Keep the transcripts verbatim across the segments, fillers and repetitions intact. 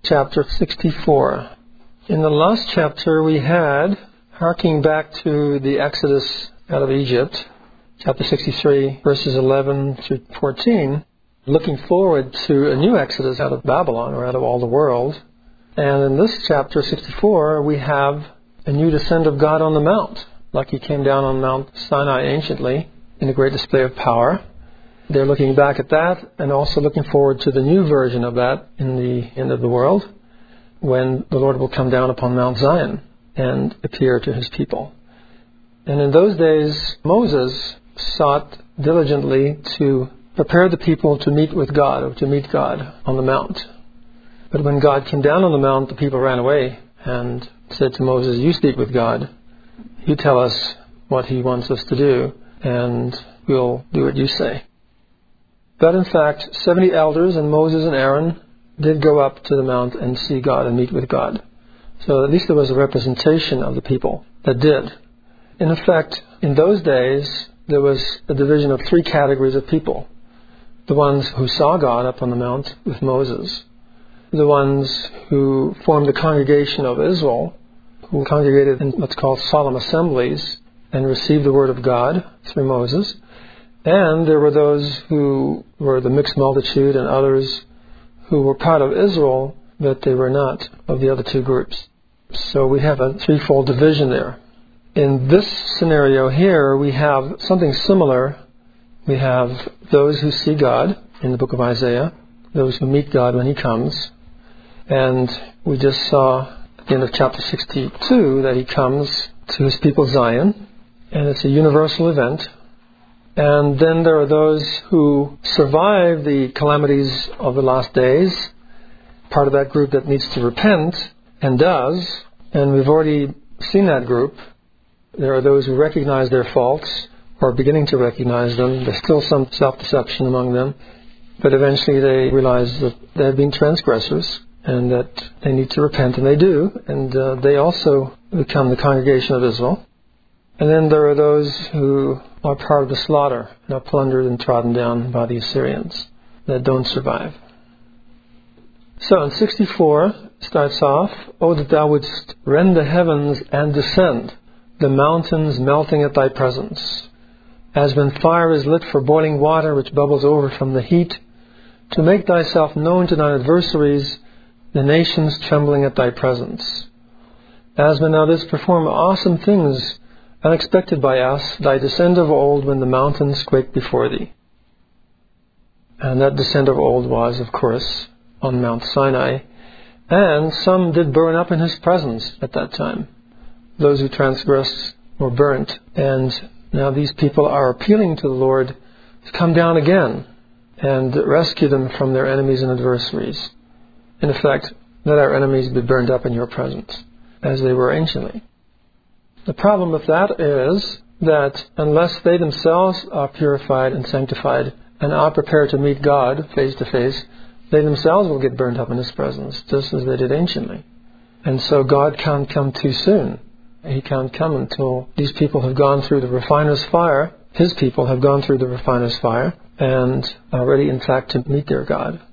chapter sixty-four. In the last chapter we had, harking back to the Exodus out of Egypt, chapter sixty-three, verses eleven through fourteen, looking forward to a new Exodus out of Babylon, or out of all the world. And in this chapter sixty-four, we have a new descent of God on the mount, like He came down on Mount Sinai anciently in a great display of power. They're looking back at that and also looking forward to the new version of that in the end of the world, when the Lord will come down upon Mount Zion and appear to His people. And in those days, Moses sought diligently to prepare the people to meet with God, or to meet God on the mount. But when God came down on the mount, the people ran away and said to Moses, "You speak with God. You tell us what He wants us to do, and we'll do what you say." But in fact, seventy elders and Moses and Aaron did go up to the mount and see God and meet with God. So at least there was a representation of the people that did. In effect, in those days, there was a division of three categories of people. The ones who saw God up on the mount with Moses. The ones who formed the congregation of Israel, who congregated in what's called solemn assemblies and received the word of God through Moses. And there were those who were the mixed multitude, and others who were part of Israel, but they were not of the other two groups. So we have a threefold division there. In this scenario here, we have something similar. We have those who see God in the book of Isaiah, those who meet God when He comes. And we just saw at the end of chapter sixty-two that He comes to His people Zion, and it's a universal event. And then there are those who survive the calamities of the last days, part of that group that needs to repent, and does. And we've already seen that group. There are those who recognize their faults, or are beginning to recognize them. There's still some self-deception among them. But eventually they realize that they have been transgressors, and that they need to repent, and they do. And uh, they also become the congregation of Israel. And then there are those who are part of the slaughter, and are plundered and trodden down by the Assyrians, that don't survive. So in sixty-four, starts off, "O that thou wouldst rend the heavens and descend, the mountains melting at thy presence. As when fire is lit for boiling water which bubbles over from the heat, to make thyself known to thine adversaries, the nations trembling at thy presence. As when thou didst perform awesome things, unexpected by us, thy descent of old when the mountains quaked before thee." And that descent of old was, of course, on Mount Sinai. And some did burn up in His presence at that time. Those who transgressed were burnt. And now these people are appealing to the Lord to come down again and rescue them from their enemies and adversaries. In effect, let our enemies be burned up in your presence, as they were anciently. The problem with that is that unless they themselves are purified and sanctified and are prepared to meet God face to face, they themselves will get burned up in His presence, just as they did anciently. And so God can't come too soon. He can't come until these people have gone through the refiner's fire. His people have gone through the refiner's fire and are ready, in fact, to meet their God.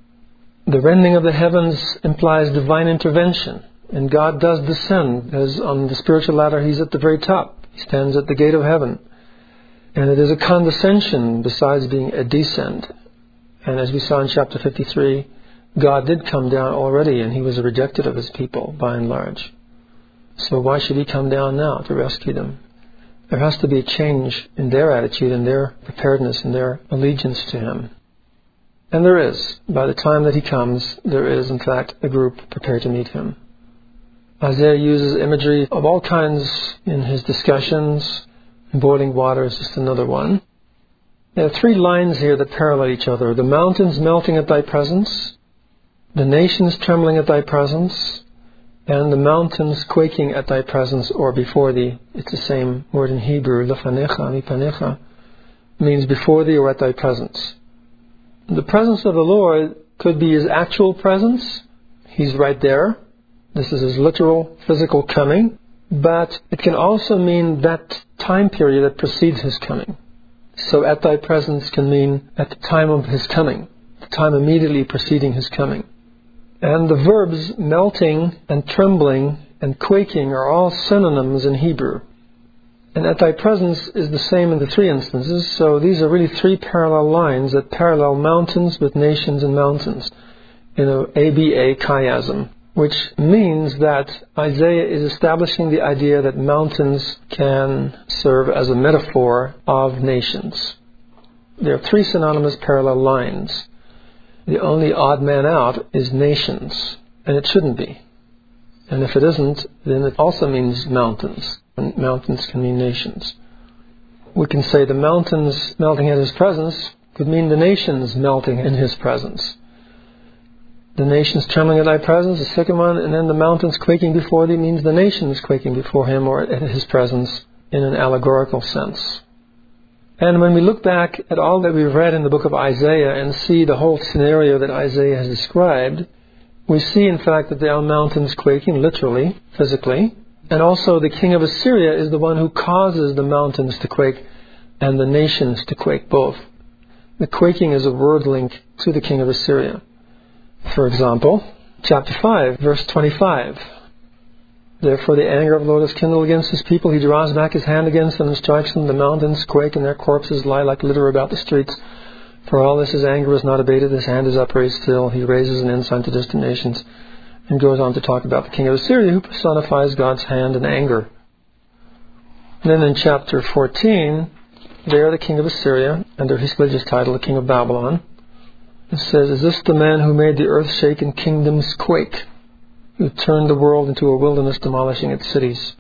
The rending of the heavens implies divine intervention. And God does descend, as on the spiritual ladder He's at the very top. He stands at the gate of heaven. And it is a condescension besides being a descent. And as we saw in chapter fifty-three, God did come down already, and He was rejected of His people by and large. So why should He come down now to rescue them? There has to be a change in their attitude and their preparedness and their allegiance to Him. And there is. By the time that He comes, there is, in fact, a group prepared to meet Him. Isaiah uses imagery of all kinds in his discussions. Boiling water is just another one. There are three lines here that parallel each other. The mountains melting at thy presence, the nations trembling at thy presence, and the mountains quaking at thy presence or before thee. It's the same word in Hebrew, lefanecha, mipanecha, means before thee or at thy presence. The presence of the Lord could be His actual presence. He's right there. This is His literal, physical coming. But it can also mean that time period that precedes His coming. So at thy presence can mean at the time of His coming, the time immediately preceding His coming. And the verbs melting and trembling and quaking are all synonyms in Hebrew. And at thy presence is the same in the three instances, so these are really three parallel lines that parallel mountains with nations and mountains in a A B A chiasm, which means that Isaiah is establishing the idea that mountains can serve as a metaphor of nations. There are three synonymous parallel lines. The only odd man out is nations, and it shouldn't be. And if it isn't, then it also means mountains, and mountains can mean nations. We can say the mountains melting in His presence could mean the nations melting in His presence. The nations trembling at thy presence, the second one, and then the mountains quaking before thee means the nations quaking before Him or at His presence in an allegorical sense. And when we look back at all that we've read in the book of Isaiah and see the whole scenario that Isaiah has described, we see in fact that there are mountains quaking, literally, physically, and also the king of Assyria is the one who causes the mountains to quake and the nations to quake both. The quaking is a word link to the king of Assyria. For example, chapter five, verse twenty-five. Therefore the anger of the Lord is kindled against His people. He draws back His hand against them and strikes them. The mountains quake and their corpses lie like litter about the streets. For all this His anger is not abated. His hand is upraised still. He raises an ensign to distant nations. And goes on to talk about the king of Assyria who personifies God's hand and anger. And then in chapter fourteen, there the king of Assyria, under his religious title, the king of Babylon, it says, is this the man who made the earth shake and kingdoms quake, who turned the world into a wilderness, demolishing its cities?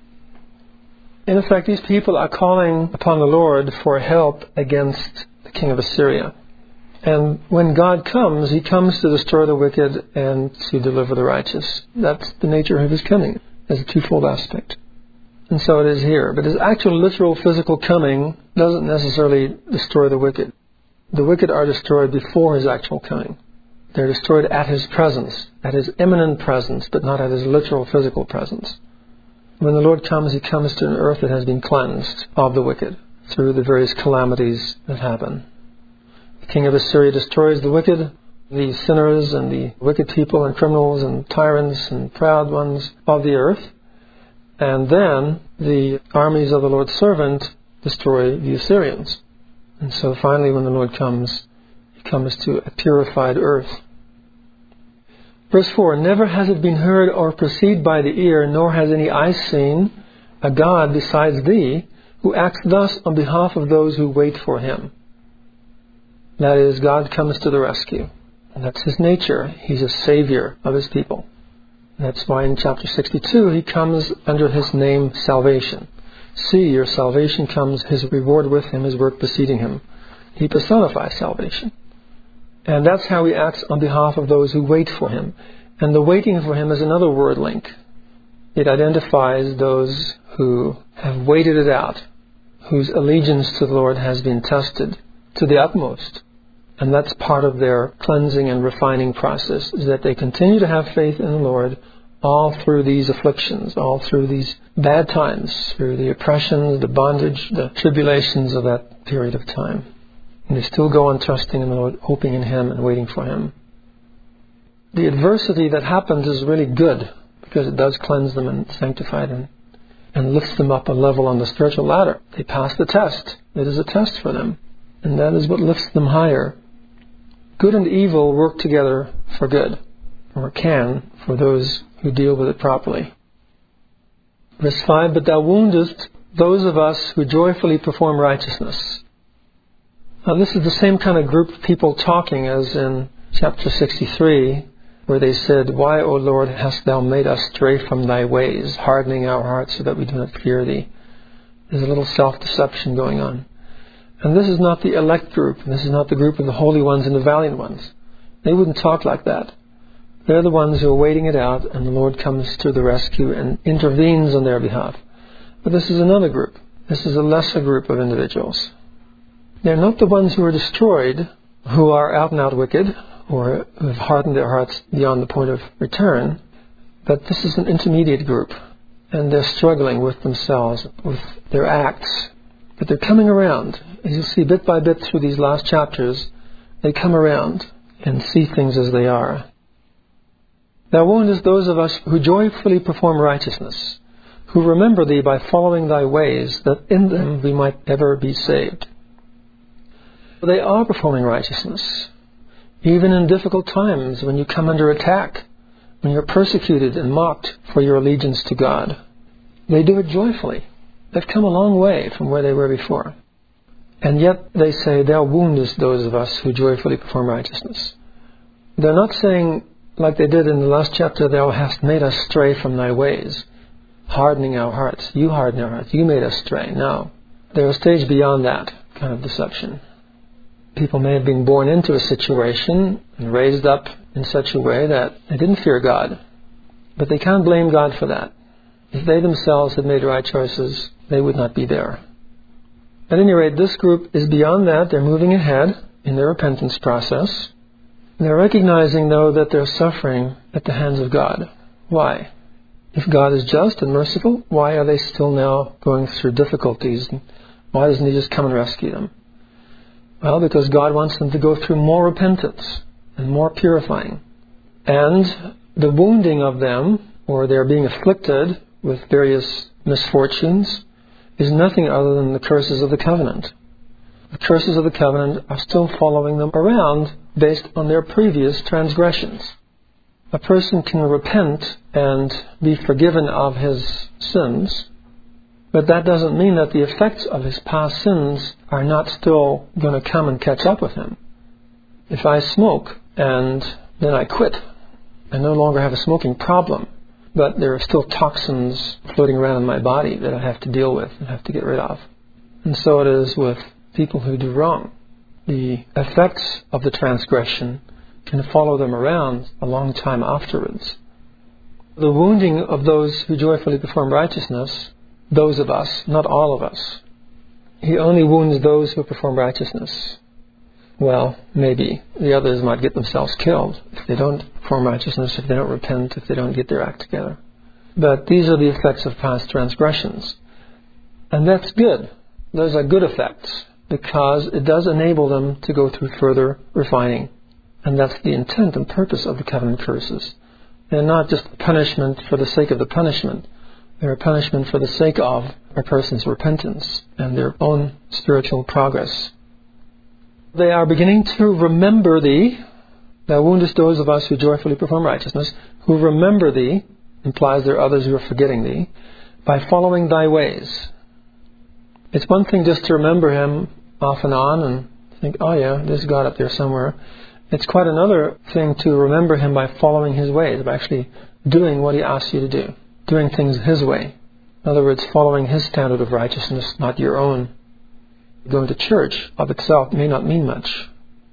In effect, these people are calling upon the Lord for help against the king of Assyria. And when God comes, He comes to destroy the wicked and to deliver the righteous. That's the nature of His coming, as a twofold aspect. And so it is here. But His actual literal physical coming doesn't necessarily destroy the wicked. The wicked are destroyed before His actual coming. They're destroyed at His presence, at His imminent presence, but not at His literal physical presence. When the Lord comes, He comes to an earth that has been cleansed of the wicked through the various calamities that happen. The king of Assyria destroys the wicked, the sinners and the wicked people and criminals and tyrants and proud ones of the earth. And then the armies of the Lord's servant destroy the Assyrians. And so finally when the Lord comes, He comes to a purified earth. Verse four, never has it been heard or perceived by the ear, nor has any eye seen a God besides Thee, who acts thus on behalf of those who wait for Him. That is, God comes to the rescue. And that's His nature. He's a savior of His people. That's why in chapter sixty-two He comes under His name salvation. See, your salvation comes, His reward with Him, His work preceding Him. He personifies salvation. And that's how He acts on behalf of those who wait for Him. And the waiting for Him is another word link. It identifies those who have waited it out, whose allegiance to the Lord has been tested to the utmost. And that's part of their cleansing and refining process, is that they continue to have faith in the Lord all through these afflictions, all through these bad times, through the oppressions, the bondage, the tribulations of that period of time. And they still go on trusting in the Lord, hoping in Him and waiting for Him. The adversity that happens is really good, because it does cleanse them and sanctify them and lifts them up a level on the spiritual ladder. They pass the test. It is a test for them. And that is what lifts them higher. Good and evil work together for good, or can, for those who deal with it properly. Verse five, but Thou woundest those of us who joyfully perform righteousness. Now this is the same kind of group of people talking as in chapter sixty-three, where they said, why, O Lord, hast Thou made us stray from Thy ways, hardening our hearts so that we do not fear Thee? There's a little self-deception going on. And this is not the elect group. This is not the group of the holy ones and the valiant ones. They wouldn't talk like that. They're the ones who are waiting it out, and the Lord comes to the rescue and intervenes on their behalf. But this is another group. This is a lesser group of individuals. They're not the ones who are destroyed, who are out and out wicked, or who have hardened their hearts beyond the point of return. But this is an intermediate group, and they're struggling with themselves, with their acts. But they're coming around. As you'll see bit by bit through these last chapters, they come around and see things as they are. Thou woundest those of us who joyfully perform righteousness, who remember Thee by following Thy ways, that in them we might ever be saved. They are performing righteousness, even in difficult times when you come under attack, when you're persecuted and mocked for your allegiance to God. They do it joyfully. They've come a long way from where they were before. And yet they say, Thou woundest those of us who joyfully perform righteousness. They're not saying, like they did in the last chapter, Thou hast made us stray from Thy ways, hardening our hearts. You harden our hearts. You made us stray. No. They're a stage beyond that kind of deception. People may have been born into a situation and raised up in such a way that they didn't fear God. But they can't blame God for that. If they themselves had made right choices, they would not be there. At any rate, this group is beyond that. They're moving ahead in their repentance process. They're recognizing, though, that they're suffering at the hands of God. Why? If God is just and merciful, why are they still now going through difficulties? Why doesn't He just come and rescue them? Well, because God wants them to go through more repentance and more purifying. And the wounding of them, or their being afflicted with various misfortunes, is nothing other than the curses of the covenant. The curses of the covenant are still following them around based on their previous transgressions. A person can repent and be forgiven of his sins, but that doesn't mean that the effects of his past sins are not still going to come and catch up with him. If I smoke and then I quit, I no longer have a smoking problem, but there are still toxins floating around in my body that I have to deal with and have to get rid of. And so it is with people who do wrong. The effects of the transgression can follow them around a long time afterwards. The wounding of those who joyfully perform righteousness, those of us, not all of us. He only wounds those who perform righteousness. Well, maybe the others might get themselves killed if they don't perform righteousness, if they don't repent, if they don't get their act together. But these are the effects of past transgressions. And that's good. Those are good effects, because it does enable them to go through further refining. And that's the intent and purpose of the covenant curses. They're not just punishment for the sake of the punishment. They're a punishment for the sake of a person's repentance and their own spiritual progress. They are beginning to remember Thee. Thou woundest those of us who joyfully perform righteousness, who remember Thee, implies there are others who are forgetting Thee, by following Thy ways. It's one thing just to remember Him off and on and think, oh yeah, there's God up there somewhere. It's quite another thing to remember Him by following His ways, by actually doing what He asks you to do, doing things His way. In other words, following His standard of righteousness, not your own. Going to church of itself may not mean much.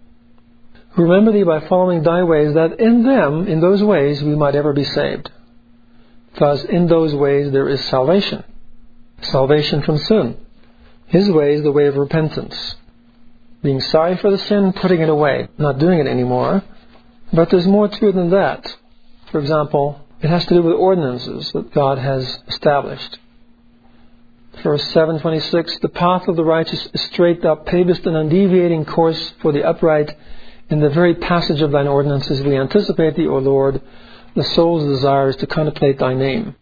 Remember Thee by following Thy ways, that in them, in those ways, we might ever be saved. Because in those ways there is salvation. Salvation from sin. His way is the way of repentance. Being sorry for the sin, putting it away, not doing it anymore. But there's more to it than that. For example, it has to do with ordinances that God has established. Verse seven twenty-six, the path of the righteous is straight up, pavest an undeviating course for the upright. In the very passage of Thine ordinances we anticipate Thee, O Lord. The soul's desire is to contemplate Thy name.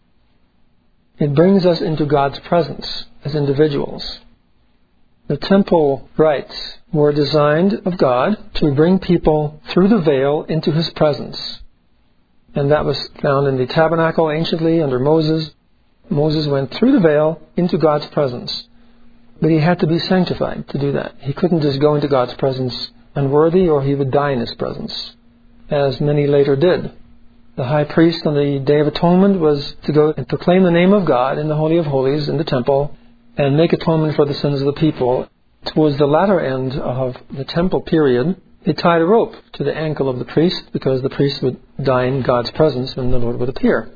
It brings us into God's presence as individuals. The temple rites were designed of God to bring people through the veil into His presence. And that was found in the tabernacle anciently under Moses. Moses went through the veil into God's presence. But he had to be sanctified to do that. He couldn't just go into God's presence unworthy, or he would die in His presence, as many later did. The high priest on the Day of Atonement was to go and proclaim the name of God in the Holy of Holies in the temple and make atonement for the sins of the people. Towards the latter end of the temple period, they tied a rope to the ankle of the priest, because the priest would die in God's presence when the Lord would appear.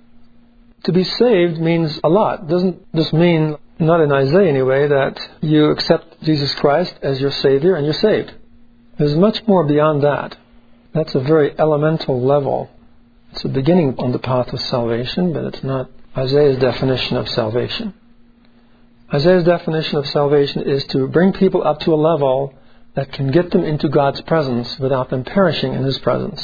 To be saved means a lot. It doesn't just mean, not in Isaiah anyway, that you accept Jesus Christ as your Savior and you're saved. There's much more beyond that. That's a very elemental level. It's a beginning on the path of salvation, but it's not Isaiah's definition of salvation. Isaiah's definition of salvation is to bring people up to a level that can get them into God's presence without them perishing in His presence.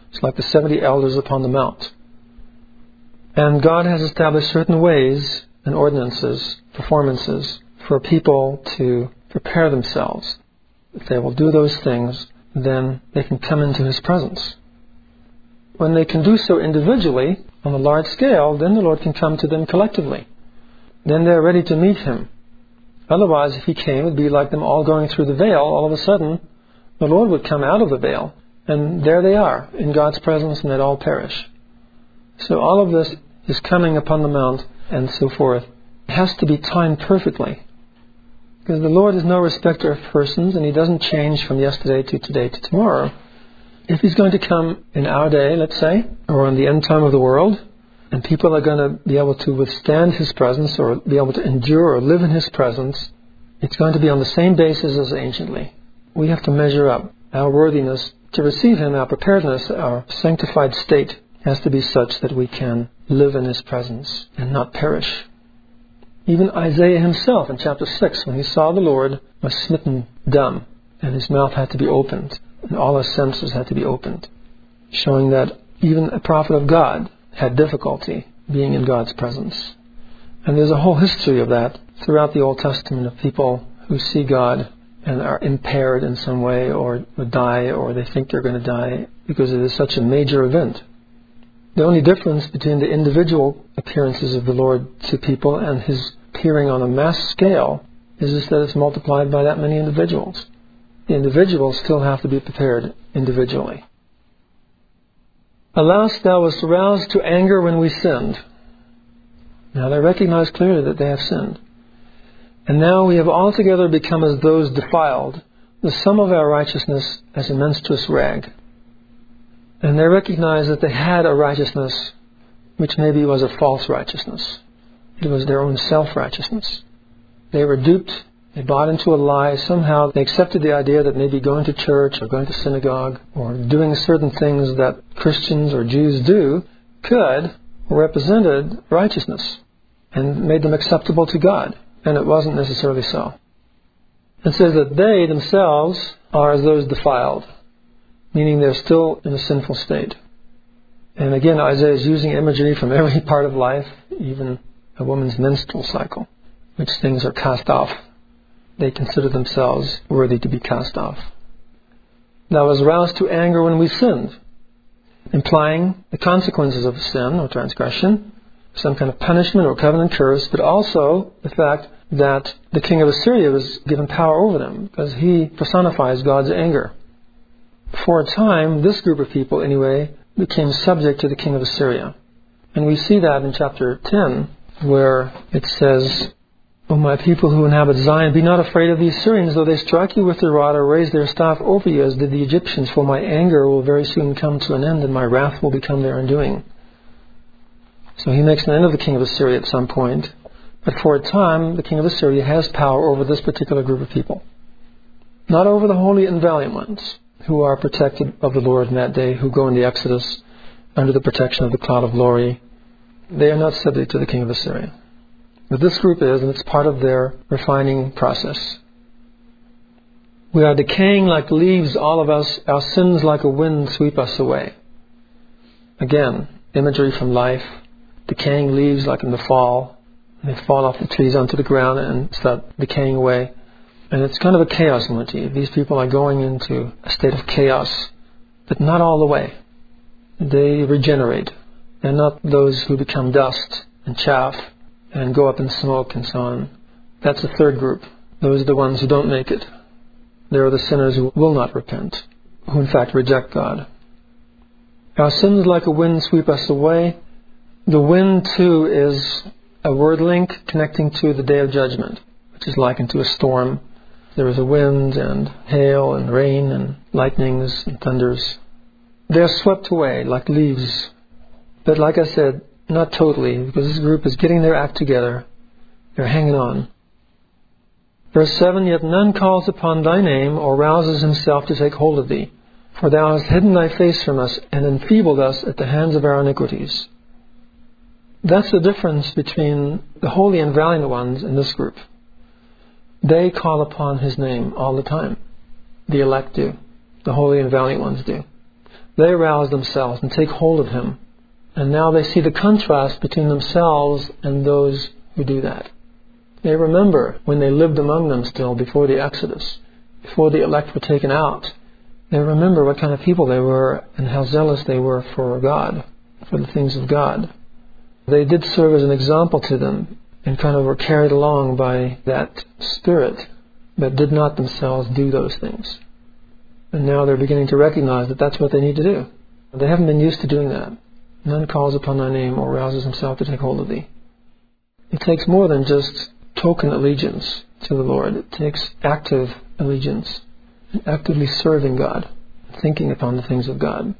It's like the seventy elders upon the mount. And God has established certain ways and ordinances, performances, for people to prepare themselves. If they will do those things, then they can come into His presence. When they can do so individually, on a large scale, then the Lord can come to them collectively. Then they're ready to meet Him. Otherwise, if He came, it would be like them all going through the veil. All of a sudden, the Lord would come out of the veil, and there they are, in God's presence, and they'd all perish. So all of this is coming upon the mount, and so forth. It has to be timed perfectly. Because the Lord is no respecter of persons, and He doesn't change from yesterday to today to tomorrow. If He's going to come in our day, let's say, or in the end time of the world, and people are going to be able to withstand His presence, or be able to endure or live in His presence, it's going to be on the same basis as anciently. We have to measure up. Our worthiness to receive Him, our preparedness, our sanctified state has to be such that we can live in His presence and not perish. Even Isaiah himself in chapter six, when he saw the Lord, was smitten dumb, and his mouth had to be opened, and all his senses had to be opened, showing that even a prophet of God had difficulty being in God's presence. And there's a whole history of that throughout the Old Testament of people who see God and are impaired in some way, or die, or they think they're going to die because it is such a major event. The only difference between the individual appearances of the Lord to people and His appearing on a mass scale is just that it's multiplied by that many individuals. The individuals still have to be prepared individually. Alas, thou wast roused to anger when we sinned. Now they recognize clearly that they have sinned. And now we have altogether become as those defiled, the sum of our righteousness as a menstruous rag. And they recognize that they had a righteousness which maybe was a false righteousness. It was their own self-righteousness. They were duped. They bought into a lie. Somehow they accepted the idea that maybe going to church or going to synagogue or doing certain things that Christians or Jews do could or represented righteousness and made them acceptable to God. And it wasn't necessarily so. It says that they themselves are as those defiled, meaning they're still in a sinful state. And again, Isaiah is using imagery from every part of life, even a woman's menstrual cycle, which things are cast off. They consider themselves worthy to be cast off. Thou was roused to anger when we sinned, implying the consequences of sin or transgression, some kind of punishment or covenant curse, but also the fact that the king of Assyria was given power over them, because he personifies God's anger. For a time, this group of people, anyway, became subject to the king of Assyria. And we see that in chapter ten, where it says, O my people who inhabit Zion, be not afraid of the Assyrians, though they strike you with their rod or raise their staff over you, as did the Egyptians, for my anger will very soon come to an end, and my wrath will become their undoing. So he makes an end of the king of Assyria at some point, but for a time, the king of Assyria has power over this particular group of people. Not over the holy and valiant ones, who are protected of the Lord in that day, who go in the Exodus under the protection of the cloud of glory. They are not subject to the king of Assyria. But this group is, and it's part of their refining process. We are decaying like leaves, all of us. Our sins like a wind sweep us away. Again, imagery from life. Decaying leaves like in the fall. They fall off the trees onto the ground and start decaying away. And it's kind of a chaos motif. These people are going into a state of chaos, but not all the way. They regenerate. They're not those who become dust and chaff and go up in smoke and so on. That's the third group. Those are the ones who don't make it. They are the sinners who will not repent, who in fact reject God. Our sins like a wind sweep us away. The wind too is a word link connecting to the day of judgment, which is likened to a storm. There is a wind and hail and rain and lightnings and thunders. They are swept away like leaves. But like I said, not totally, because this group is getting their act together. They're hanging on. Verse seven, yet none calls upon thy name or rouses himself to take hold of thee. For thou hast hidden thy face from us and enfeebled us at the hands of our iniquities. That's the difference between the holy and valiant ones in this group. They call upon his name all the time. The elect do. The holy and valiant ones do. they rouse themselves and take hold of Him. And now they see the contrast between themselves and those who do that. They remember when they lived among them still before the Exodus, before the elect were taken out. They remember what kind of people they were and how zealous they were for God, for the things of God. They did serve as an example to them and kind of were carried along by that spirit, but did not themselves do those things. And now they're beginning to recognize that that's what they need to do. They haven't been used to doing that. None calls upon thy name or rouses himself to take hold of thee. It takes more than just token allegiance to the Lord. It takes active allegiance, actively serving God, thinking upon the things of God.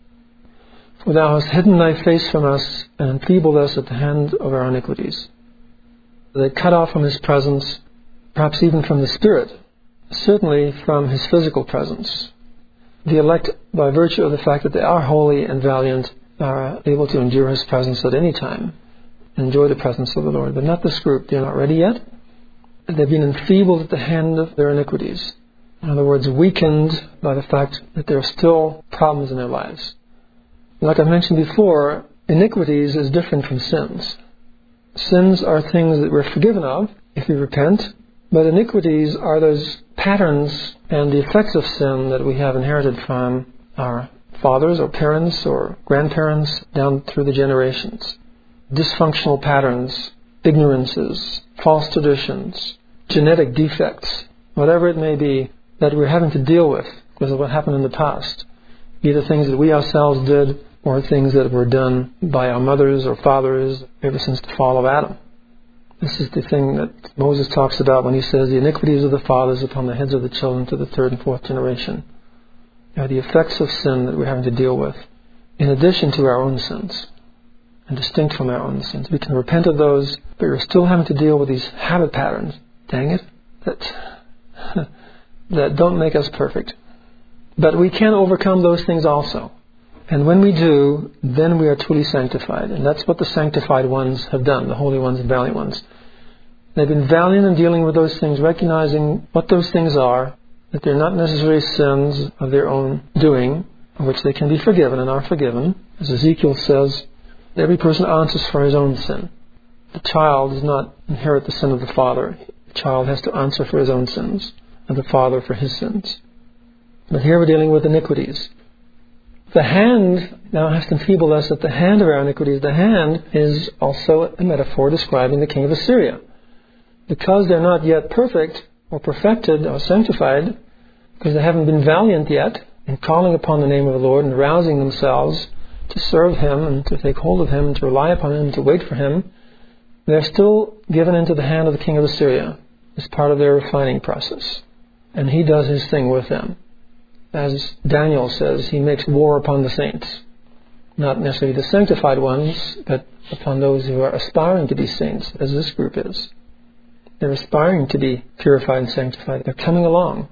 For thou hast hidden thy face from us and enfeebled us at the hand of our iniquities. They cut off from His presence, perhaps even from the Spirit, certainly from His physical presence. The elect, by virtue of the fact that they are holy and valiant, are able to endure His presence at any time, enjoy the presence of the Lord. But not this group. They're not ready yet. They've been enfeebled at the hand of their iniquities. In other words, weakened by the fact that there are still problems in their lives. Like I mentioned before, iniquities is different from sins. Sins are things that we're forgiven of if we repent, but iniquities are those patterns and the effects of sin that we have inherited from our fathers or parents or grandparents down through the generations. Dysfunctional patterns, ignorances, false traditions, genetic defects, whatever it may be that we're having to deal with because of what happened in the past. Either things that we ourselves did or things that were done by our mothers or fathers ever since the fall of Adam. This is the thing that Moses talks about when he says the iniquities of the fathers upon the heads of the children to the third and fourth generation. They are the effects of sin that we're having to deal with, in addition to our own sins, and distinct from our own sins. We can repent of those, but we're still having to deal with these habit patterns, dang it, that, that don't make us perfect. But we can overcome those things also. And when we do, then we are truly sanctified. And that's what the sanctified ones have done, the holy ones and valiant ones. They've been valiant in dealing with those things, recognizing what those things are, that they're not necessarily sins of their own doing, of which they can be forgiven and are forgiven. As Ezekiel says, every person answers for his own sin. The child does not inherit the sin of the father. The child has to answer for his own sins, and the father for his sins. But here we're dealing with iniquities. The hand now has to enfeeble us at the hand of our iniquities. The hand is also a metaphor describing the king of Assyria. Because they're not yet perfect or perfected or sanctified, because they haven't been valiant yet in calling upon the name of the Lord and rousing themselves to serve Him and to take hold of Him and to rely upon Him and to wait for Him, they're still given into the hand of the king of Assyria as part of their refining process. And he does his thing with them. As Daniel says, he makes war upon the saints. Not necessarily the sanctified ones, but upon those who are aspiring to be saints, as this group is. They're aspiring to be purified and sanctified. They're coming along.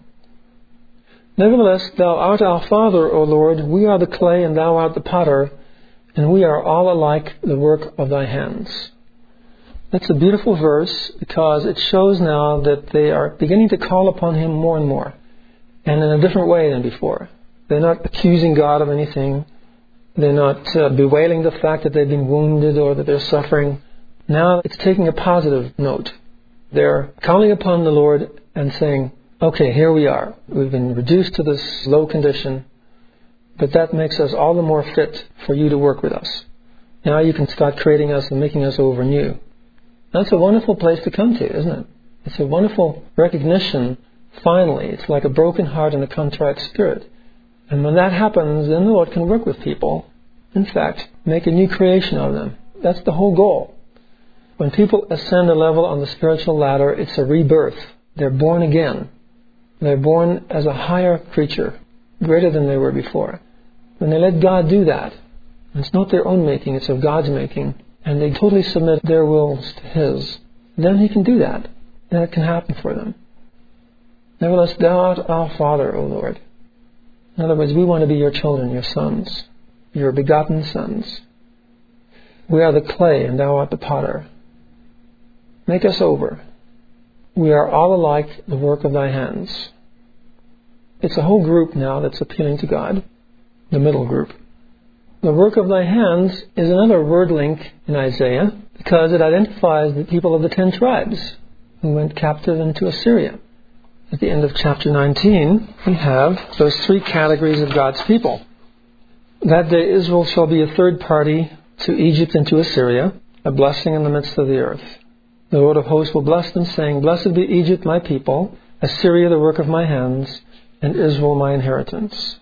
Nevertheless, thou art our Father, O Lord. We are the clay, and thou art the potter, and we are all alike the work of thy hands. That's a beautiful verse, because it shows now that they are beginning to call upon Him more and more, and in a different way than before. They're not accusing God of anything. They're not uh, bewailing the fact that they've been wounded or that they're suffering. Now it's taking a positive note. They're calling upon the Lord and saying, okay, here we are. We've been reduced to this low condition, but that makes us all the more fit for you to work with us. Now you can start creating us and making us over new. That's a wonderful place to come to, isn't it? It's a wonderful recognition. Finally, it's like a broken heart and a contrite spirit. And when that happens, then the Lord can work with people. In fact, make a new creation of them. That's the whole goal. When people ascend a level on the spiritual ladder, it's a rebirth. They're born again. They're born as a higher creature, greater than they were before. When they let God do that, it's not their own making, it's of God's making, and they totally submit their wills to His, then He can do that. Then it can happen for them. Nevertheless, thou art our Father, O Lord. In other words, we want to be your children, your sons, your begotten sons. We are the clay, and thou art the potter. Make us over. We are all alike the work of thy hands. It's a whole group now that's appealing to God. the middle group. The work of thy hands is another word link in Isaiah because it identifies the people of the ten tribes who went captive into Assyria. At the end of chapter nineteen, we have those three categories of God's people. That day Israel shall be a third party to Egypt and to Assyria, a blessing in the midst of the earth. The Lord of hosts will bless them, saying, Blessed be Egypt, my people, Assyria, the work of my hands, and Israel, my inheritance.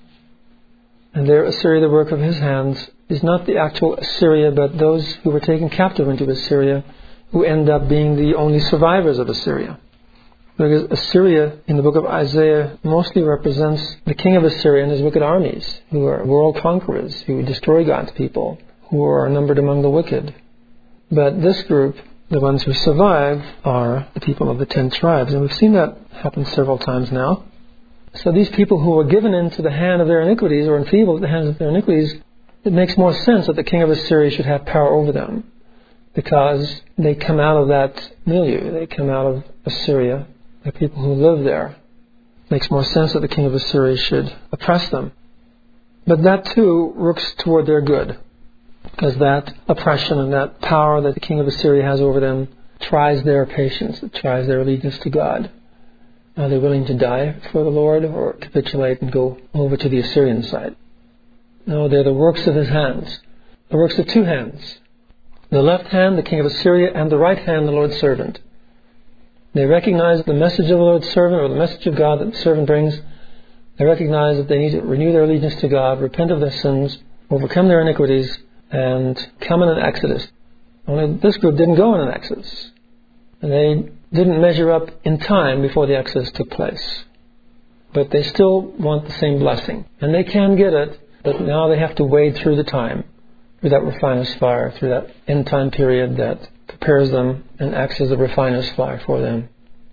And there Assyria, the work of his hands, is not the actual Assyria, but those who were taken captive into Assyria, who end up being the only survivors of Assyria. Because Assyria, in the book of Isaiah, mostly represents the king of Assyria and his wicked armies, who are world conquerors, who destroy God's people, who are numbered among the wicked. But this group, the ones who survive, are the people of the ten tribes. And we've seen that happen several times now. So these people who were given into the hand of their iniquities, or enfeebled at the hands of their iniquities, it makes more sense that the king of Assyria should have power over them, because they come out of that milieu. They come out of Assyria. The people who live there. It makes more sense that the king of Assyria should oppress them. But that too works toward their good, because that oppression and that power that the king of Assyria has over them tries their patience, it tries their allegiance to God. Are they willing to die for the Lord or capitulate and go over to the Assyrian side? No, they're the works of his hands, the works of two hands. The left hand, the king of Assyria, and the right hand, the Lord's servant. They recognize the message of the Lord's servant, or the message of God that the servant brings. They recognize that they need to renew their allegiance to God, repent of their sins, overcome their iniquities, and come in an exodus. Only this group didn't go in an exodus. And they didn't measure up in time before the exodus took place. But they still want the same blessing. And they can get it, but now they have to wade through the time, through that refiner's fire, through that end time period that prepares them and acts as a refiner's fire for them.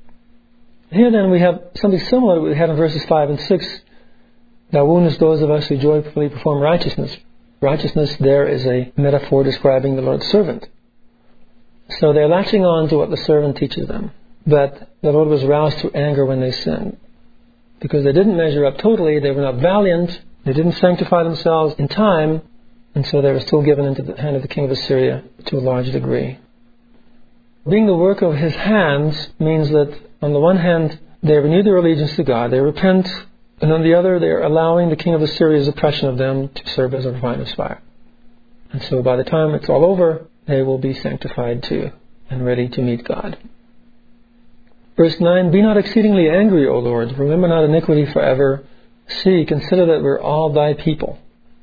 Here then we have something similar to what we had in verses five and six. Thou woundest those of us who joyfully perform righteousness. Righteousness there is a metaphor describing the Lord's servant. So they're latching on to what the servant teaches them. But the Lord was roused to anger when they sinned. Because they didn't measure up totally, they were not valiant, they didn't sanctify themselves in time, and so they were still given into the hand of the king of Assyria to a large degree. Being the work of his hands means that on the one hand they renew their allegiance to God, they repent, and on the other they are allowing the king of Assyria's oppression of them to serve as a refiner's fire. And so by the time it's all over, they will be sanctified too and ready to meet God. Verse nine, Be not exceedingly angry, O Lord, remember not iniquity forever. See, consider that we're all thy people.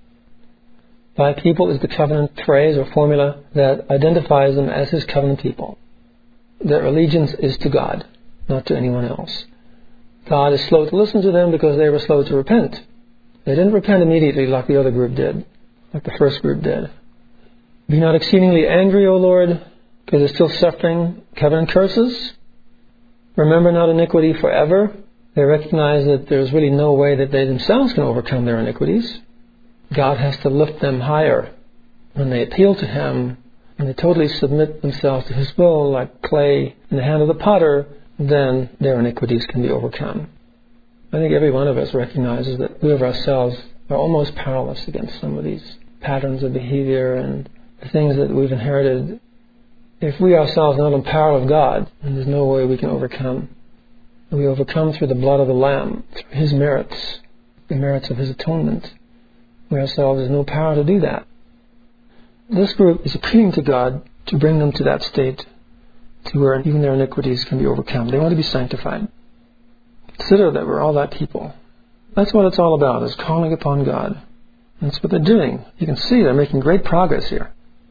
Thy people is the covenant phrase or formula that identifies them as his covenant people. Their allegiance is to God, not to anyone else. God is slow to listen to them because they were slow to repent. They didn't repent immediately like the other group did, like the first group did. Be not exceedingly angry, O Lord, because they're still suffering covenant curses. Remember not iniquity forever. They recognize that there's really no way that they themselves can overcome their iniquities. God has to lift them higher. When they appeal to him, and they totally submit themselves to his will like clay in the hand of the potter, then their iniquities can be overcome. I think every one of us recognizes that we of ourselves are almost powerless against some of these patterns of behavior and the things that we've inherited. If we ourselves are not in the power of God, then there's no way we can overcome. We overcome through the blood of the Lamb, through his merits, the merits of his atonement. We ourselves have no power to do that. This group is appealing to God to bring them to that state to where even their iniquities can be overcome. They want to be sanctified. Consider that we're all that people. That's what it's all about, is calling upon God. And that's what they're doing. You can see they're making great progress here.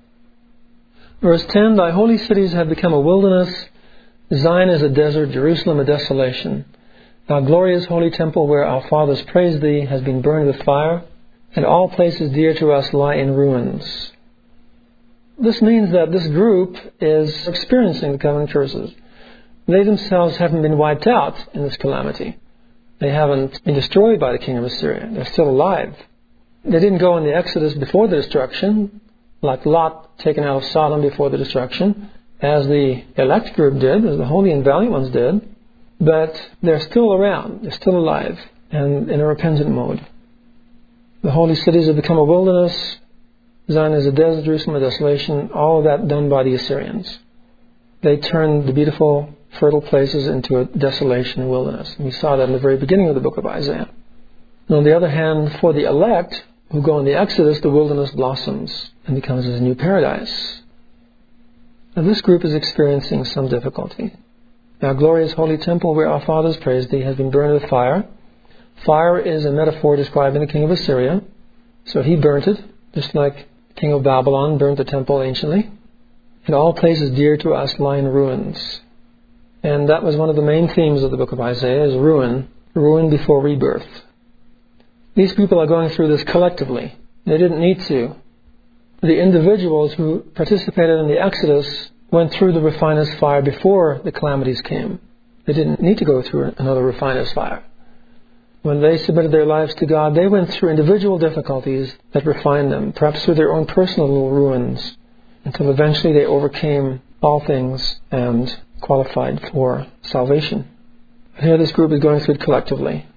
Verse ten, Thy holy cities have become a wilderness. Zion is a desert, Jerusalem a desolation. Thy glorious holy temple where our fathers praised thee has been burned with fire, and all places dear to us lie in ruins. This means that this group is experiencing the covenant curses. They themselves haven't been wiped out in this calamity. They haven't been destroyed by the king of Assyria. They're still alive. They didn't go in the Exodus before the destruction, like Lot taken out of Sodom before the destruction, as the elect group did, as the holy and valiant ones did. But they're still around. They're still alive and in a repentant mode. The holy cities have become a wilderness. Zion is a desert, Jerusalem a desolation. All of that done by the Assyrians. They turned the beautiful, fertile places into a desolation and wilderness. And we saw that in the very beginning of the book of Isaiah. And on the other hand, for the elect who go in the Exodus, the wilderness blossoms and becomes a new paradise. Now this group is experiencing some difficulty. Our glorious holy temple where our fathers praised thee has been burned with fire. Fire is a metaphor describing the king of Assyria. So he burnt it, just like the king of Babylon burnt the temple anciently. And all places dear to us lie in ruins. And that was one of the main themes of the book of Isaiah, is ruin, ruin before rebirth. These people are going through this collectively. They didn't need to. The individuals who participated in the Exodus went through the refiner's fire before the calamities came. They didn't need to go through another refiner's fire. When they submitted their lives to God, they went through individual difficulties that refined them, perhaps through their own personal little ruins, until eventually they overcame all things and qualified for salvation. Here this group is going through it collectively.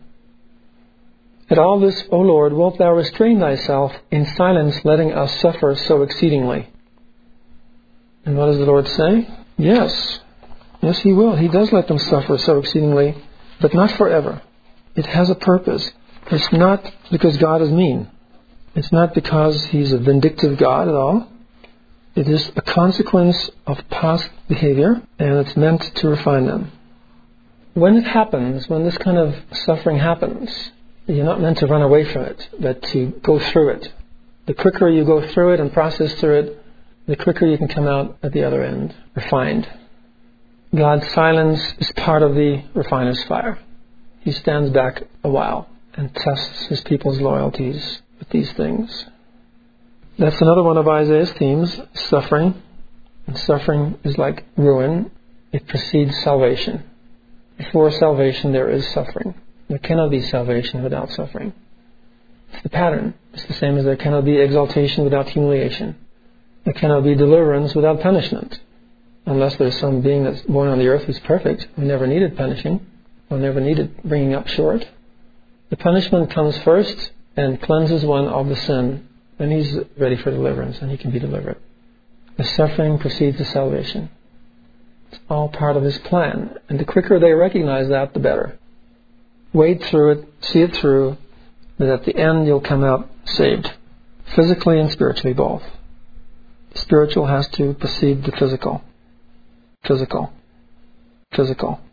At all this, O Lord, wilt thou restrain thyself in silence, letting us suffer so exceedingly? And what does the Lord say? Yes. Yes, He will. He does let them suffer so exceedingly, but not forever. It has a purpose. It's not because God is mean. It's not because He's a vindictive God at all. It is a consequence of past behavior, and it's meant to refine them. When it happens, when this kind of suffering happens, you're not meant to run away from it, but to go through it. The quicker you go through it and process through it, the quicker you can come out at the other end, refined. God's silence is part of the refiner's fire. He stands back a while and tests His people's loyalties with these things. That's another one of Isaiah's themes, suffering. And suffering is like ruin. It precedes salvation. Before salvation there is suffering. There cannot be salvation without suffering. It's the pattern. It's the same as there cannot be exaltation without humiliation. There cannot be deliverance without punishment. Unless there's some being that's born on the earth who's perfect, who never needed punishing, or never needed bringing up short. The punishment comes first and cleanses one of the sin. Then he's ready for deliverance and he can be delivered. The suffering precedes the salvation. It's all part of His plan. And the quicker they recognize that, the better. Wade through it, see it through, that at the end you'll come out saved. Physically and spiritually both. The spiritual has to precede the physical. Physical. Physical.